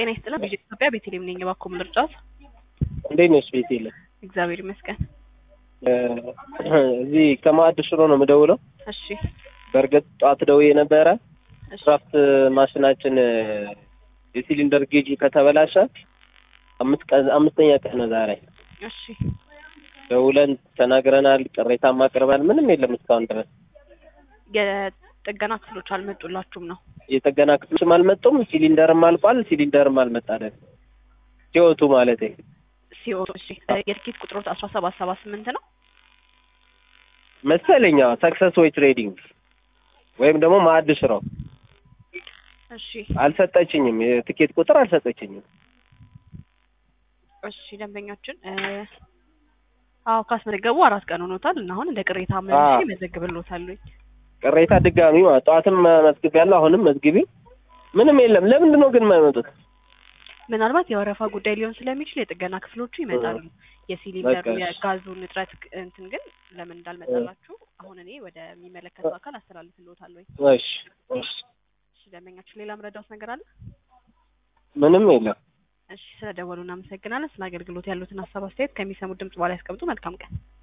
ጤና ይስጥልኝ በኢትዮጵያ ቤተልሔም ነኝ ባኮ ምርጫት እንዴት ነሽ ቤቴልሔም? እግዚአብሔር ይመስገን። እዚህ ከማዕድ ሽሮ ነው የምደውለው። እሺ በርግጥ ጧት ደውዬ ነበረ። ድራፍት ማሽናችን የሲሊንደር ጌጁ ከተበላሸ አምስተኛ ቀን ነው ዛሬ። እሺ ደውለን ተናግረናል፣ ቅሬታም አቅርበናል። ምንም የለም እስካሁን ድረስ። የጥገና ክፍሎች አልመጡላችሁም ነው? የጥገና ክፍሎችም አልመጡም፣ ሲሊንደርም አልቋል፣ ሲሊንደርም አልመጣለም። ሲወቱ ማለት ሲወቱ። እሺ የትኬት ቁጥሮት 1778 ነው መሰለኝ። ሰክሰስ ወይ ትሬዲንግ ወይም ደግሞ ማዕድ ሽሮ። እሺ አልሰጠችኝም፣ የትኬት ቁጥር አልሰጠችኝም። እሺ ደንበኛችን ካስመዘገቡ 4 ቀን ሆኖታል እና አሁን እንደ ቅሬታ መልሼ መዘግብልዎታለሁ። ቅሬታ ድጋሚ ጠዋትም መዝግቤያለሁ፣ አሁንም መዝግቢ። ምንም የለም። ለምንድን ነው ግን የማይመጡት? ምናልባት የወረፋ ጉዳይ ሊሆን ስለሚችል የጥገና ክፍሎቹ ይመጣሉ። የሲሊንደሩ የጋዙን እጥረት እንትን ግን ለምን እንዳልመጣላችሁ አሁን እኔ ወደሚመለከተው አካል አስተላልፍልዎታለሁ። እሺ እሺ። ደንበኛችን ሌላ ምረዳውት ነገር አለ? ምንም የለም። እሺ ስለደወሉ እናመሰግናለን። ስለ አገልግሎት ያሉትን ሀሳብ አስተያየት ከሚሰሙት ድምጽ በኋላ ያስቀምጡ። መልካም ቀን።